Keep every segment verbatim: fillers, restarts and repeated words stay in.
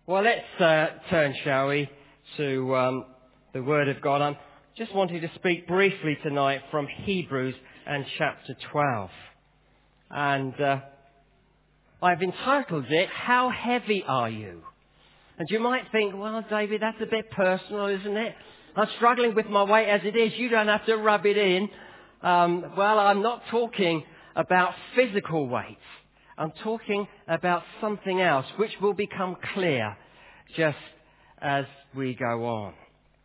Well, let's uh, turn, shall we, to um, the Word of God. I'm just wanting to speak briefly tonight from Hebrews and chapter twelve. And uh, I've entitled it, How Heavy Are You? And you might think, well, David, that's a bit personal, isn't it? I'm struggling with my weight as it is. You don't have to rub it in. Um, well, I'm not talking about physical weight. I'm talking about something else, which will become clear just as we go on.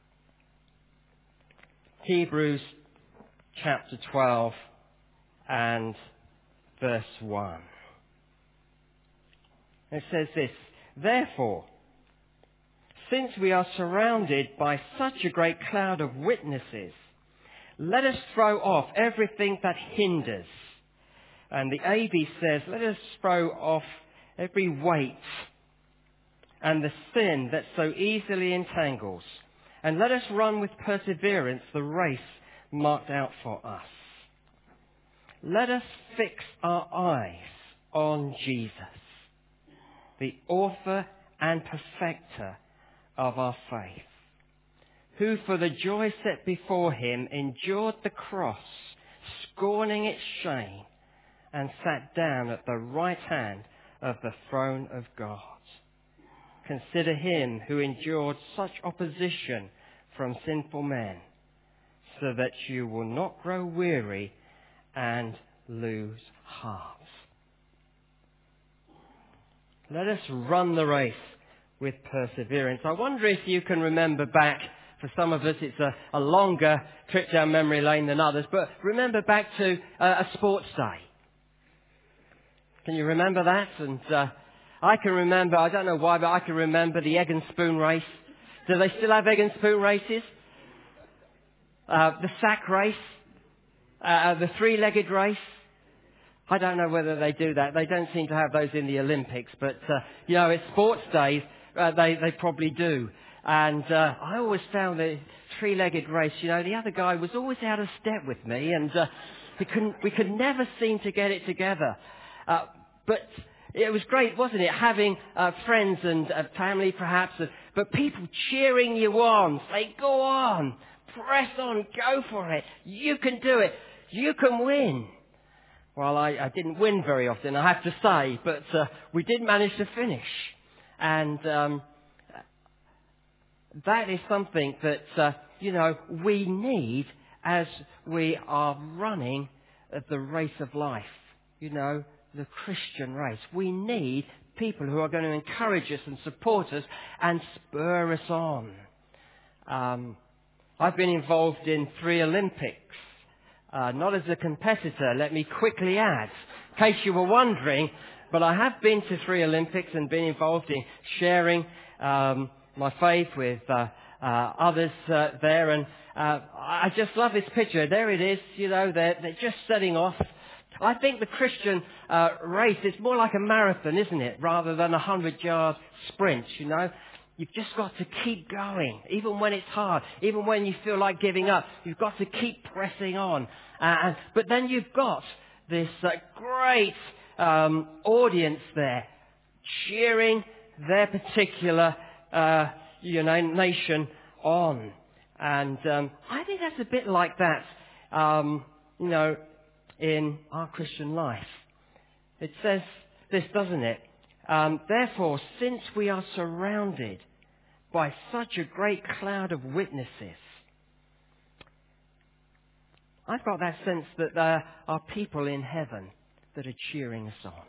Hebrews chapter twelve and verse one. It says this, Therefore, since we are surrounded by such a great cloud of witnesses, let us throw off everything that hinders. And the A B says, let us throw off every weight and the sin that so easily entangles, and let us run with perseverance the race marked out for us. Let us fix our eyes on Jesus, the author and perfecter of our faith, who for the joy set before him endured the cross, scorning its shame, and sat down at the right hand of the throne of God. Consider him who endured such opposition from sinful men, so that you will not grow weary and lose heart. Let us run the race with perseverance. I wonder if you can remember back, for some of us it's a, a longer trip down memory lane than others, but remember back to uh, a sports day. Can you remember that? And uh, I can remember, I don't know why, but I can remember the egg and spoon race. Do they still have egg and spoon races? Uh, the sack race? Uh, the three-legged race? I don't know whether they do that. They don't seem to have those in the Olympics, but, uh, you know, at sports days, uh, they, they probably do. And uh, I always found the three-legged race, you know, the other guy was always out of step with me, and uh, we, couldn't, we could never seem to get it together. Uh, but it was great, wasn't it, having uh, friends and uh, family perhaps, uh, but people cheering you on, say, go on, press on, go for it, you can do it, you can win. Well, I, I didn't win very often, I have to say, but uh, we did manage to finish. And um, that is something that, uh, you know, we need as we are running the race of life, you know, the Christian race. We need people who are going to encourage us and support us and spur us on. Um, I've been involved in three Olympics. Uh, not as a competitor, let me quickly add, in case you were wondering, but I have been to three Olympics and been involved in sharing um, my faith with uh, uh, others uh, there, and uh, I just love this picture. There it is, you know, they're, they're just setting off. I think the Christian uh, race is more like a marathon, isn't it, rather than a hundred-yard sprint, you know. You've just got to keep going, even when it's hard, even when you feel like giving up. You've got to keep pressing on. Uh, and, but then you've got this uh, great um, audience there cheering their particular uh, you know, nation on. And um, I think that's a bit like that, um, you know, in our Christian life. It says this, doesn't it? Um, Therefore, since we are surrounded by such a great cloud of witnesses, I've got that sense that there are people in heaven that are cheering us on.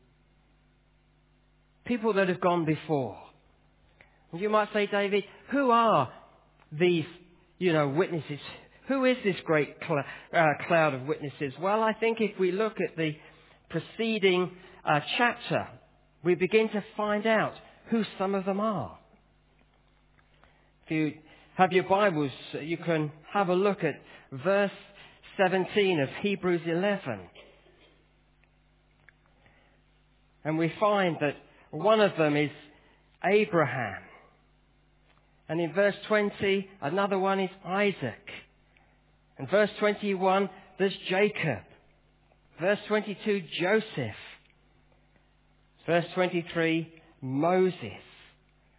People that have gone before. And you might say, David, who are these, you know, witnesses? Who is this great cl- uh, cloud of witnesses? Well, I think if we look at the preceding uh, chapter, we begin to find out who some of them are. If you have your Bibles, you can have a look at verse seventeen of Hebrews eleven. And we find that one of them is Abraham. And in verse twenty, another one is Isaac. In verse twenty-one, there's Jacob. Verse twenty-two, Joseph. Verse twenty-three, Moses.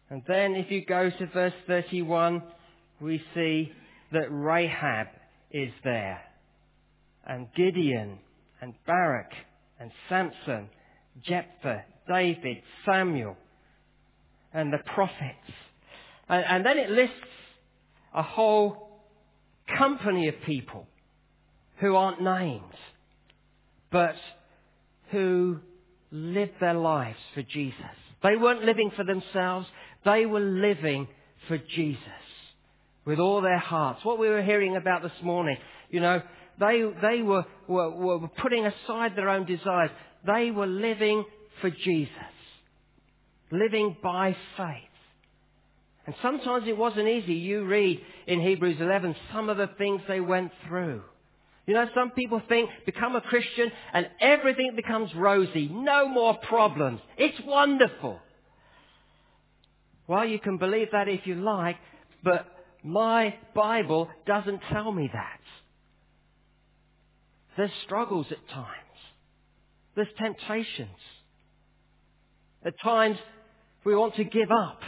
And then if you go to verse thirty-one, we see that Rahab is there, and Gideon, and Barak, and Samson, Jephthah, David, Samuel, and the prophets. And, and then it lists a whole company of people who aren't named, but who lived their lives for Jesus. They weren't living for themselves. They were living for Jesus with all their hearts. What we were hearing about this morning, you know, they they were, were, were putting aside their own desires. They were living for Jesus, living by faith. And sometimes it wasn't easy. You read in Hebrews eleven some of the things they went through. You know, some people think, become a Christian and everything becomes rosy. No more problems. It's wonderful. Well, you can believe that if you like, but my Bible doesn't tell me that. There's struggles at times. There's temptations. At times, we want to give up.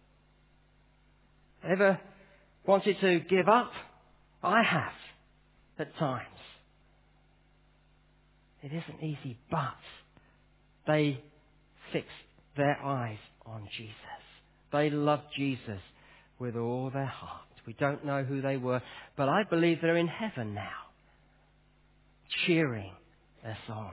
Ever wanted to give up? I have, at times. It isn't easy, but they fixed their eyes on Jesus. They loved Jesus with all their heart. We don't know who they were, but I believe they're in heaven now, cheering us on.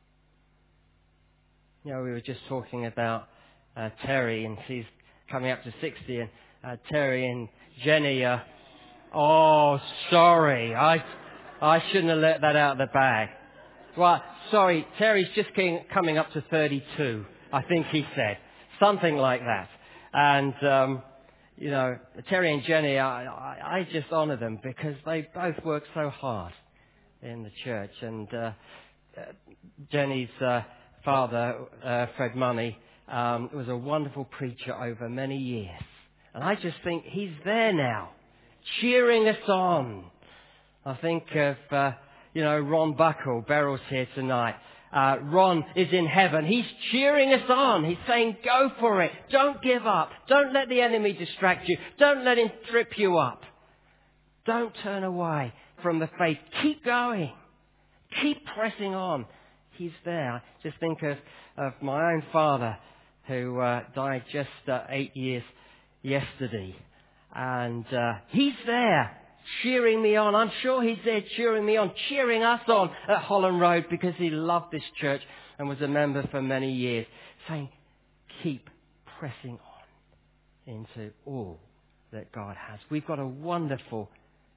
You know, we were just talking about uh, Terry, and she's coming up to sixty, and uh, Terry and Jenny are, oh, sorry, I I shouldn't have let that out of the bag. Well, sorry, Terry's just came, coming up to thirty-two, I think he said. Something like that. And, um, you know, Terry and Jenny, I, I, I just honour them because they both work so hard in the church. And uh, uh, Jenny's uh, father, uh, Fred Money, um, was a wonderful preacher over many years. And I just think he's there now, cheering us on. I think of, uh, you know, Ron Buckle, Beryl's here tonight. Uh, Ron is in heaven. He's cheering us on. He's saying, go for it. Don't give up. Don't let the enemy distract you. Don't let him trip you up. Don't turn away from the faith. Keep going. Keep pressing on. He's there. I just think of, of my own father who uh, died just uh, eight years yesterday. And uh, he's there, cheering me on. I'm sure he's there cheering me on, cheering us on at Holland Road because he loved this church and was a member for many years, saying, keep pressing on into all that God has. We've got a wonderful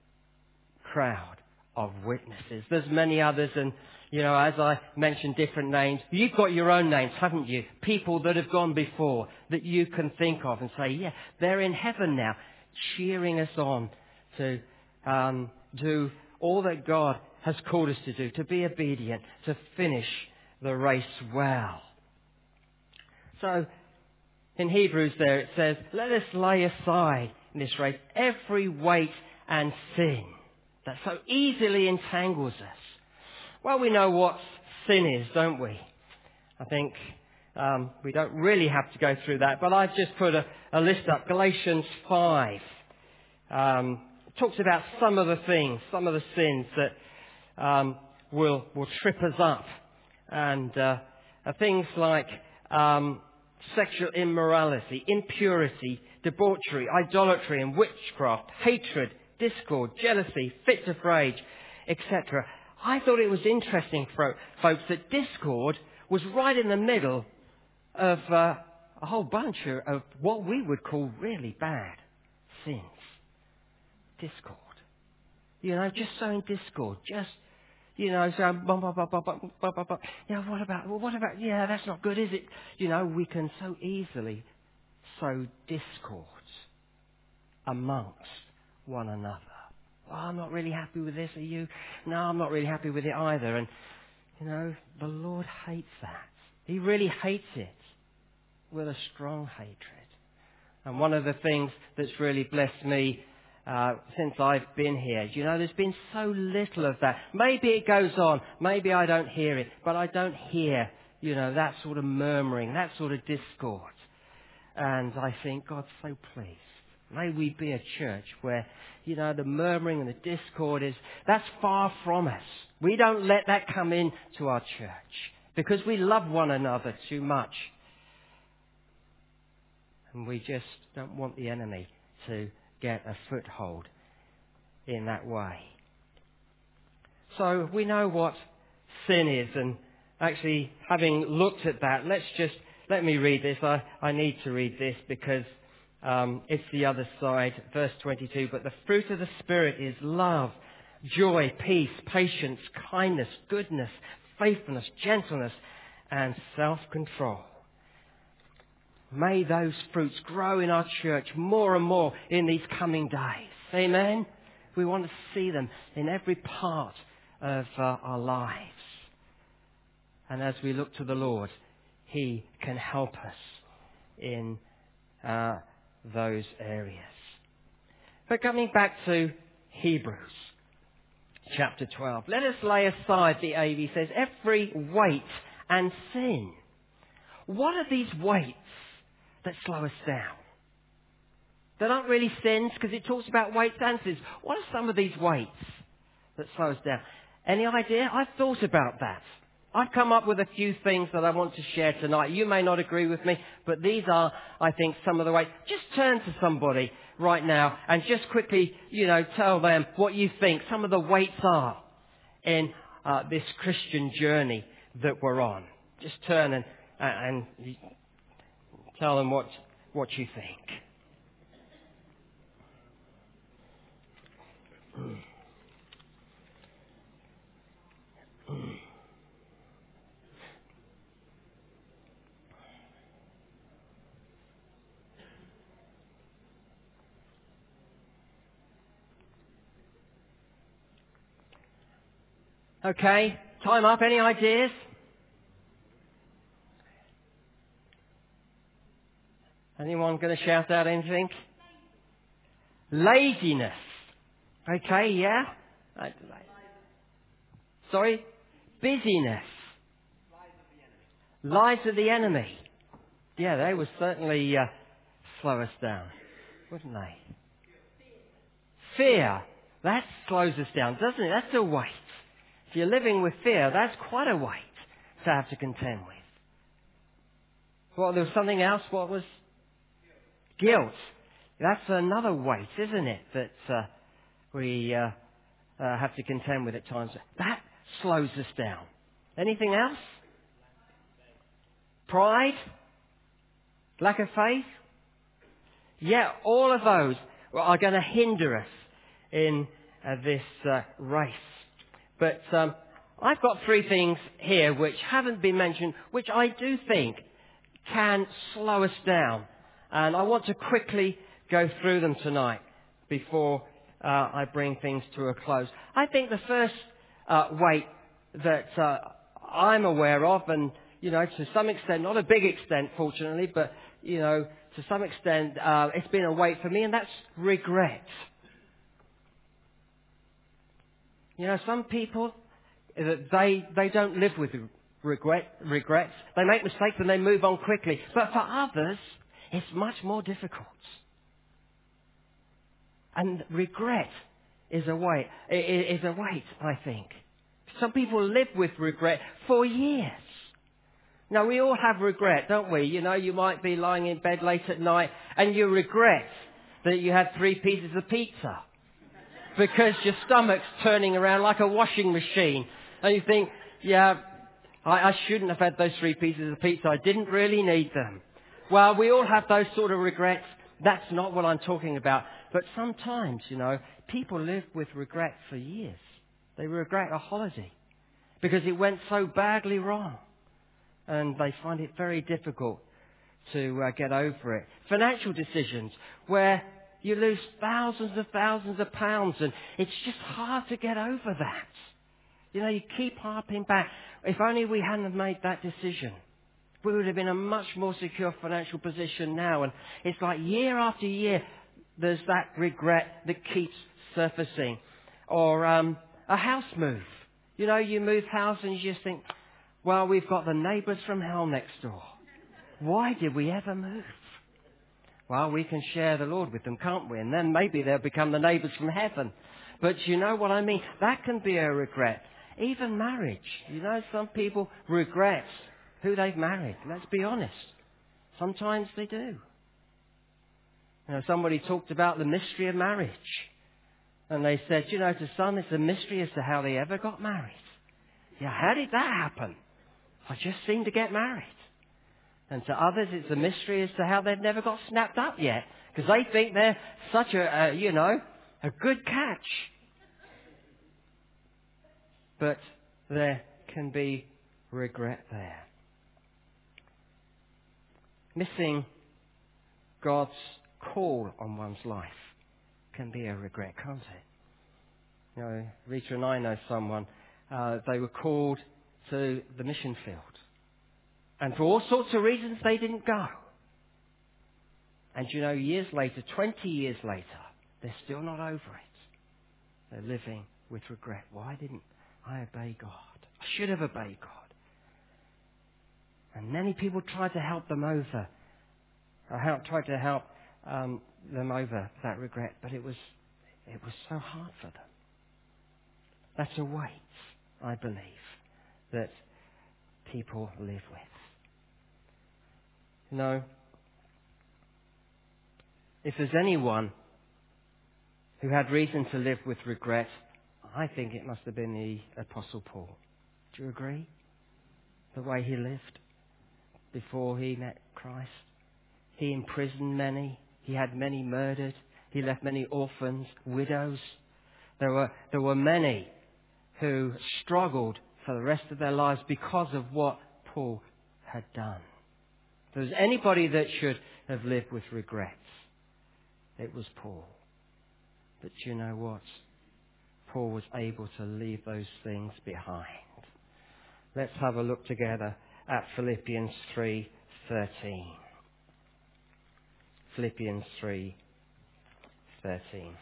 crowd of witnesses. There's many others, and, you know, as I mentioned different names, you've got your own names, haven't you? People that have gone before that you can think of and say, yeah, they're in heaven now, cheering us on to um, do all that God has called us to do, to be obedient, to finish the race well. So, in Hebrews there it says, let us lay aside in this race every weight and sin that so easily entangles us. Well, we know what sin is, don't we? I think um, we don't really have to go through that, but I've just put a, a list up. Galatians five um, talks about some of the things, some of the sins that um, will will trip us up, and uh, are things like um, sexual immorality, impurity, debauchery, idolatry and witchcraft, hatred, discord, jealousy, fits of rage, et cetera. I thought it was interesting, folks, that discord was right in the middle of uh, a whole bunch of, of what we would call really bad sins. Discord. You know, just sowing discord. Just, you know, so, bum, bum, bum, bum, bum, bum, bum, bum. You know, what about, well, what about, yeah, that's not good, is it? You know, we can so easily sow discord amongst one another. Oh, I'm not really happy with this, are you? No, I'm not really happy with it either. And, you know, the Lord hates that. He really hates it with a strong hatred. And one of the things that's really blessed me uh, since I've been here, you know, there's been so little of that. Maybe it goes on. Maybe I don't hear it. But I don't hear, you know, that sort of murmuring, that sort of discord. And I think, God's so pleased. May we be a church where, you know, the murmuring and the discord is, that's far from us. We don't let that come in to our church because we love one another too much. And we just don't want the enemy to get a foothold in that way. So we know what sin is, and actually having looked at that, let's just, let me read this. I, I need to read this because um, it's the other side, verse twenty-two. But the fruit of the Spirit is love, joy, peace, patience, kindness, goodness, faithfulness, gentleness, and self-control. May those fruits grow in our church more and more in these coming days. Amen? We want to see them in every part of uh, our lives. And as we look to the Lord, He can help us in uh, those areas. But coming back to Hebrews chapter twelve, let us lay aside, the A V says, every weight and sin. What are these weights that slow us down? They're not really sins because it talks about weights and sins. What are some of these weights that slow us down? Any idea? I've thought about that. I've come up with a few things that I want to share tonight. You may not agree with me, but these are, I think, some of the weights. Just turn to somebody right now and just quickly, you know, tell them what you think some of the weights are in uh, this Christian journey that we're on. Just turn and, and tell them what, what you think. Okay, time up. Any ideas? Anyone going to shout out anything? Laziness. Okay, yeah. Sorry? Busyness. Lies of the enemy. Yeah, they would certainly uh, slow us down, wouldn't they? Fear. That slows us down, doesn't it? That's a weight. If you're living with fear, that's quite a weight to have to contend with. Well, there was something else. What was? Guilt. That's another weight, isn't it, that uh, we uh, uh, have to contend with at times. That slows us down. Anything else? Pride? Lack of faith? Yeah, all of those are going to hinder us in uh, this uh, race. But um, I've got three things here which haven't been mentioned, which I do think can slow us down. And I want to quickly go through them tonight before uh, I bring things to a close. I think the first uh, weight that uh, I'm aware of, and, you know, to some extent, not a big extent, fortunately, but, you know, to some extent, uh, it's been a weight for me, and that's regret. You know, some people, they they don't live with regret regrets. They make mistakes and they move on quickly. But for others, it's much more difficult. And regret is a weight, is a weight, I think. Some people live with regret for years. Now, we all have regret, don't we? You know, you might be lying in bed late at night and you regret that you had three pieces of pizza because your stomach's turning around like a washing machine. And you think, yeah, I, I shouldn't have had those three pieces of pizza. I didn't really need them. Well, we all have those sort of regrets. That's not what I'm talking about. But sometimes, you know, people live with regret for years. They regret a holiday because it went so badly wrong. And they find it very difficult to uh, get over it. Financial decisions where you lose thousands and thousands of pounds and it's just hard to get over that. You know, you keep harping back. If only we hadn't made that decision, we would have been in a much more secure financial position now. And it's like year after year, there's that regret that keeps surfacing. Or um, a house move. You know, you move house and you just think, well, we've got the neighbours from hell next door. Why did we ever move? Well, we can share the Lord with them, can't we? And then maybe they'll become the neighbours from heaven. But you know what I mean? That can be a regret. Even marriage. You know, some people regret who they've married. Let's be honest. Sometimes they do. You know, somebody talked about the mystery of marriage. And they said, you know, to some it's a mystery as to how they ever got married. Yeah, how did that happen? I just seemed to get married. And to others it's a mystery as to how they've never got snapped up yet. Because they think they're such a, a, you know, a good catch. But there can be regret there. Missing God's call on one's life can be a regret, can't it? You know, Rita and I know someone, uh, they were called to the mission field. And for all sorts of reasons, they didn't go. And you know, years later, twenty years later, they're still not over it. They're living with regret. Why didn't I obey God? I should have obeyed God. And many people tried to help them over. I help, tried to help um, them over that regret, but it was it was so hard for them. That's a weight, I believe, that people live with. You know, if there's anyone who had reason to live with regret, I think it must have been the Apostle Paul. Do you agree? The way he lived before he met Christ. He imprisoned many. He had many murdered. He left many orphans, widows. There were, there were many who struggled for the rest of their lives because of what Paul had done. If there was anybody that should have lived with regrets, it was Paul. But you know what? Paul was able to leave those things behind. Let's have a look together at Philippians three thirteen. Philippians three thirteen.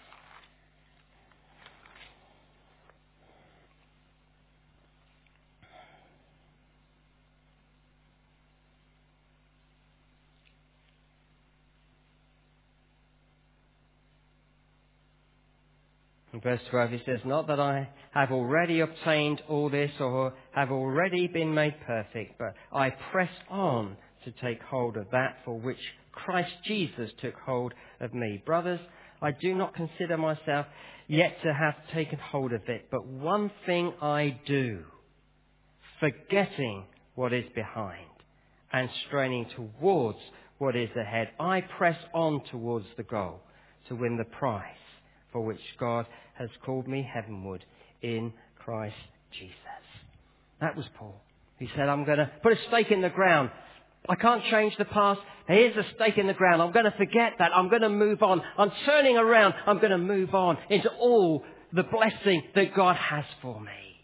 In verse twelve it says, "Not that I have already obtained all this or have already been made perfect, but I press on to take hold of that for which Christ Jesus took hold of me. Brothers, I do not consider myself yet to have taken hold of it, but one thing I do, forgetting what is behind and straining towards what is ahead, I press on towards the goal to win the prize for which God has called me heavenward in Christ Jesus." That was Paul. He said, I'm going to put a stake in the ground. I can't change the past. Here's a stake in the ground. I'm going to forget that. I'm going to move on. I'm turning around. I'm going to move on into all the blessing that God has for me.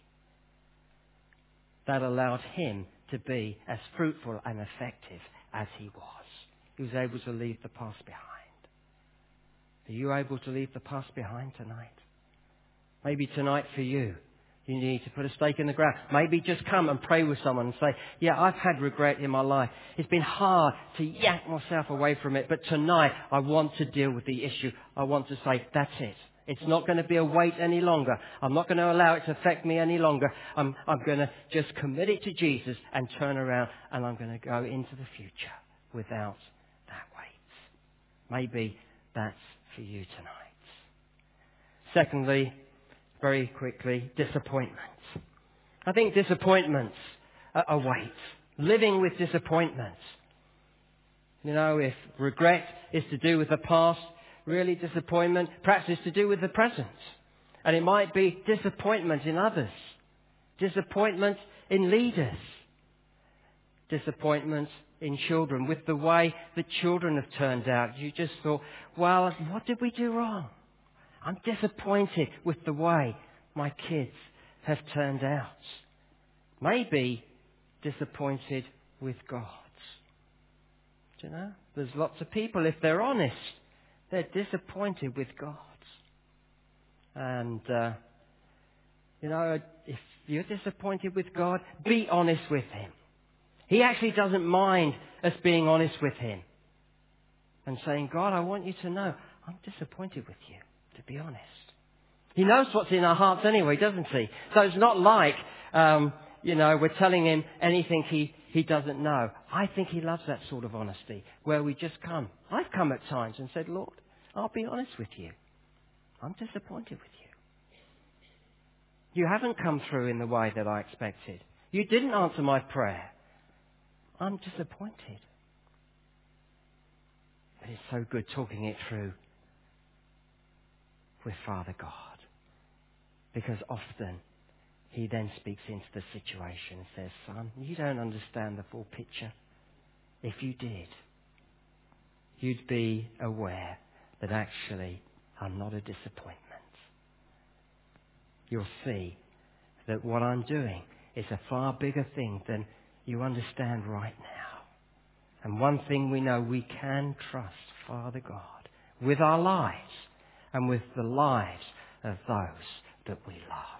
That allowed him to be as fruitful and effective as he was. He was able to leave the past behind. Are you able to leave the past behind tonight? Maybe tonight for you, you need to put a stake in the ground. Maybe just come and pray with someone and say, yeah, I've had regret in my life. It's been hard to yank myself away from it, but tonight I want to deal with the issue. I want to say, that's it. It's not going to be a weight any longer. I'm not going to allow it to affect me any longer. I'm, I'm going to just commit it to Jesus and turn around, and I'm going to go into the future without that weight. Maybe that's for you tonight. Secondly, very quickly, disappointments. I think disappointments are a weight. Living with disappointments. You know, if regret is to do with the past, really disappointment perhaps is to do with the present. And it might be disappointment in others. Disappointment in leaders. Disappointment in children, with the way the children have turned out. You just thought, well, what did we do wrong? I'm disappointed with the way my kids have turned out. Maybe disappointed with God. Do you know? There's lots of people, if they're honest, they're disappointed with God. And, uh, you know, if you're disappointed with God, be honest with Him. He actually doesn't mind us being honest with Him. and saying, God, I want you to know I'm disappointed with you, to be honest. He knows what's in our hearts anyway, doesn't he? So it's not like, um, you know, we're telling him anything he, he doesn't know. I think he loves that sort of honesty, where we just come. I've come at times and said, Lord, I'll be honest with you. I'm disappointed with you. You haven't come through in the way that I expected. You didn't answer my prayer. I'm disappointed. But it's so good talking it through with Father God. Because often he then speaks into the situation and says, son, you don't understand the full picture. If you did, you'd be aware that actually I'm not a disappointment. You'll see that what I'm doing is a far bigger thing than you understand right now. And one thing we know, we can trust Father God with our lives and with the lives of those that we love.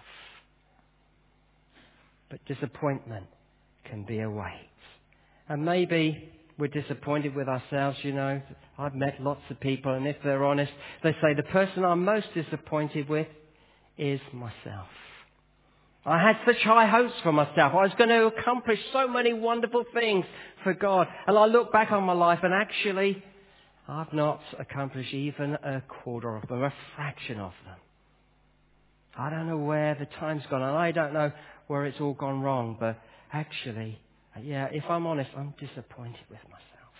But disappointment can be a weight. And maybe we're disappointed with ourselves, you know. I've met lots of people, and if they're honest, they say the person I'm most disappointed with is myself. I had such high hopes for myself. I was going to accomplish so many wonderful things for God. And I look back on my life and actually I've not accomplished even a quarter of them, a fraction of them. I don't know where the time's gone and I don't know where it's all gone wrong. But actually, yeah, if I'm honest, I'm disappointed with myself.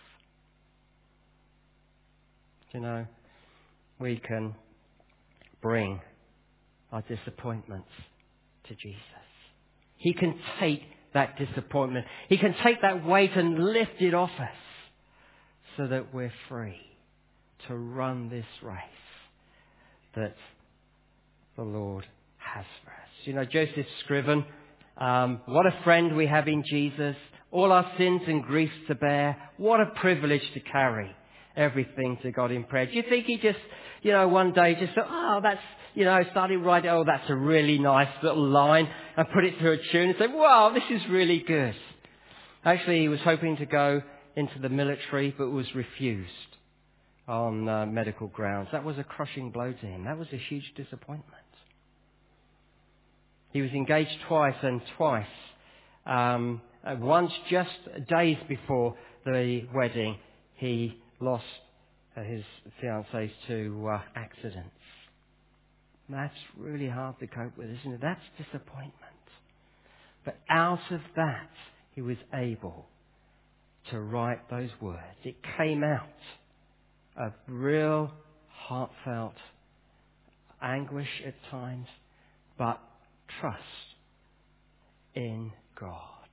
You know, we can bring our disappointments to Jesus. He can take that disappointment. He can take that weight and lift it off us so that we're free to run this race that the Lord has for us. You know, Joseph Scriven, um, what a friend we have in Jesus. All our sins and griefs to bear. What a privilege to carry everything to God in prayer. Do you think he just, you know, one day just thought, oh, that's, you know, started writing, oh, that's a really nice little line, and put it to a tune and say, wow, this is really good. Actually, he was hoping to go into the military, but was refused on uh, medical grounds. That was a crushing blow to him. That was a huge disappointment. He was engaged twice, and twice, um, once just days before the wedding, he lost uh, his fiancée to uh, accidents. That's really hard to cope with, isn't it? That's disappointment. But out of that, he was able to write those words. It came out of real, heartfelt anguish at times, but trust in God.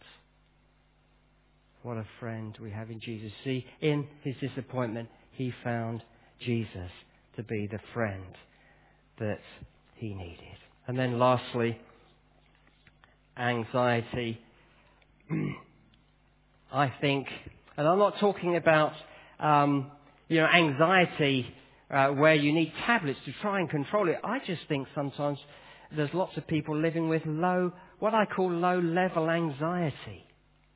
What a friend we have in Jesus. See, in his disappointment, he found Jesus to be the friend that he needed. And then lastly, anxiety. I think, and I'm not talking about, um, you know, anxiety uh, where you need tablets to try and control it. I just think sometimes there's lots of people living with low, what I call low-level anxiety.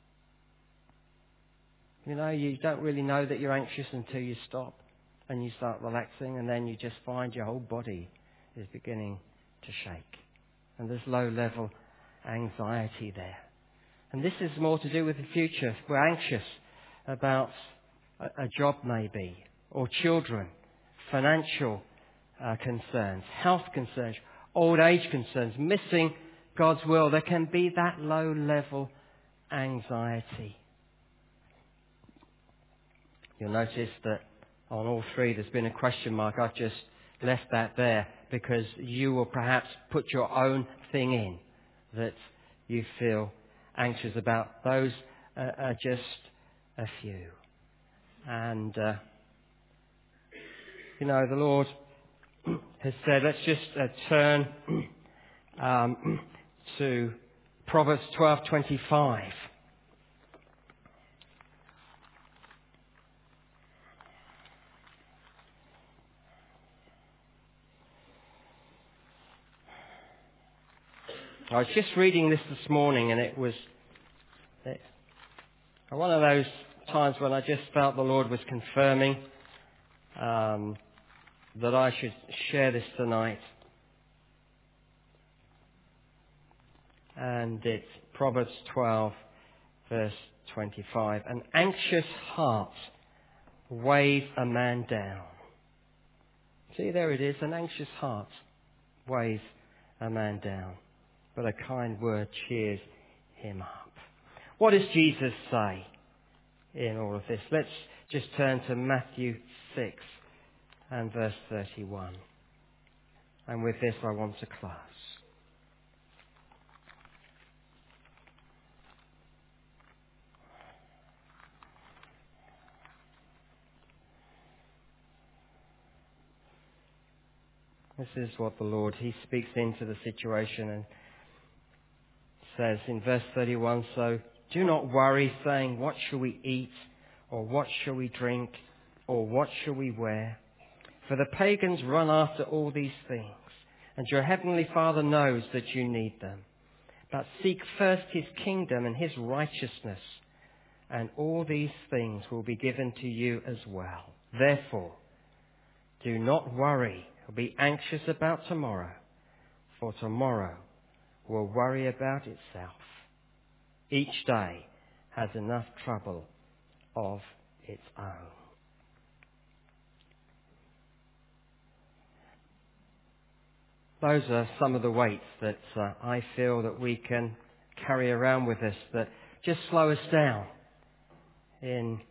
You know, you don't really know that you're anxious until you stop and you start relaxing, and then you just find your whole body is beginning to shake. And there's low-level anxiety there. And this is more to do with the future. We're anxious about a, a job maybe, or children, financial uh, concerns, health concerns, old age concerns, missing God's will. There can be that low-level anxiety. You'll notice that on all three there's been a question mark. I've just left that there because you will perhaps put your own thing in that you feel anxious about. Those uh, are just a few. And, uh, you know, the Lord has said, let's just uh, turn um, to Proverbs twelve twenty-five. I was just reading this this morning, and it was it, one of those times when I just felt the Lord was confirming um, that I should share this tonight. And it's Proverbs twelve, verse twenty-five. An anxious heart weighs a man down. See, there it is. An anxious heart weighs a man down, but a kind word cheers him up. What does Jesus say in all of this? Let's just turn to Matthew six and verse thirty-one. And with this I want to close. This is what the Lord, He speaks into the situation and says in verse thirty-one, so do not worry, saying, what shall we eat, or what shall we drink, or what shall we wear? For the pagans run after all these things, and your heavenly Father knows that you need them. But seek first His kingdom and His righteousness, and all these things will be given to you as well. Therefore, do not worry or be anxious about tomorrow, for tomorrow will worry about itself. Each day has enough trouble of its own. Those are some of the weights that uh, I feel that we can carry around with us that just slow us down in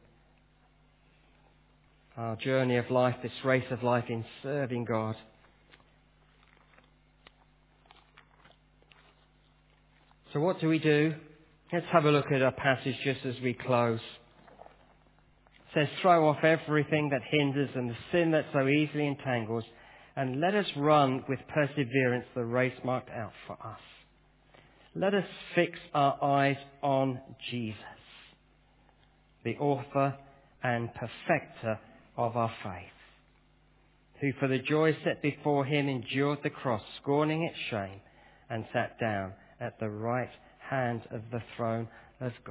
our journey of life, this race of life in serving God. So what do we do? Let's have a look at our passage just as we close. It says, throw off everything that hinders and the sin that so easily entangles, and let us run with perseverance the race marked out for us. Let us fix our eyes on Jesus, the author and perfecter of our faith, who for the joy set before him endured the cross, scorning its shame, and sat down at the right hand of the throne of God.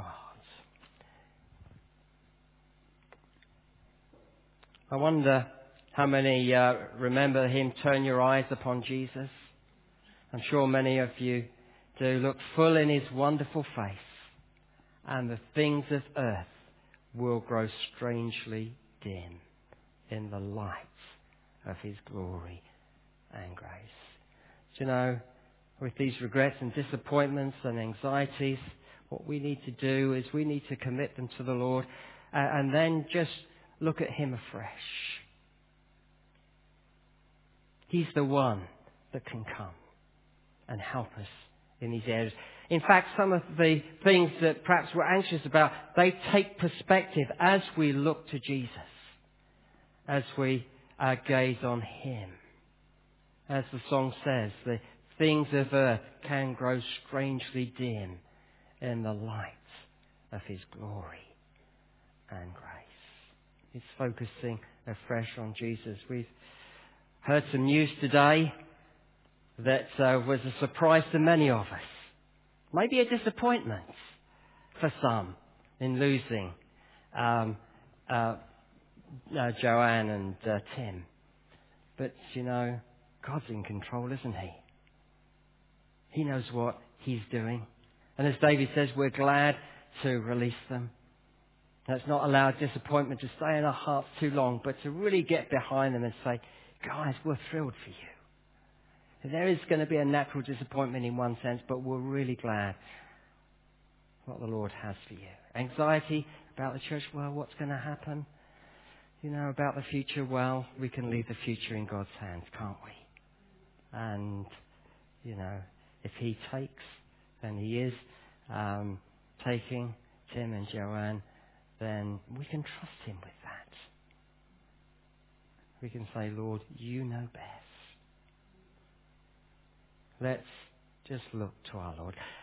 I wonder how many uh, remember him, turn your eyes upon Jesus. I'm sure many of you do. Look full in his wonderful face, and the things of earth will grow strangely dim in the light of his glory and grace. Do you know, with these regrets and disappointments and anxieties, what we need to do is we need to commit them to the Lord and, and then just look at him afresh. He's the one that can come and help us in these areas. In fact, some of the things that perhaps we're anxious about, they take perspective as we look to Jesus, as we uh, gaze on him. As the song says, the things of earth can grow strangely dim in the light of his glory and grace. It's focusing afresh on Jesus. We've heard some news today that uh, was a surprise to many of us. Maybe a disappointment for some in losing um, uh, uh, Joanne and uh, Tim. But, you know, God's in control, isn't he? He knows what he's doing. And as David says, we're glad to release them. Let's not allow disappointment to stay in our hearts too long, but to really get behind them and say, guys, we're thrilled for you. There is going to be a natural disappointment in one sense, but we're really glad what the Lord has for you. Anxiety about the church, well, what's going to happen? You know, about the future, well, we can leave the future in God's hands, can't we? And, you know, if he takes, and he is um, taking Tim and Joanne, then we can trust him with that. We can say, Lord, you know best. Let's just look to our Lord.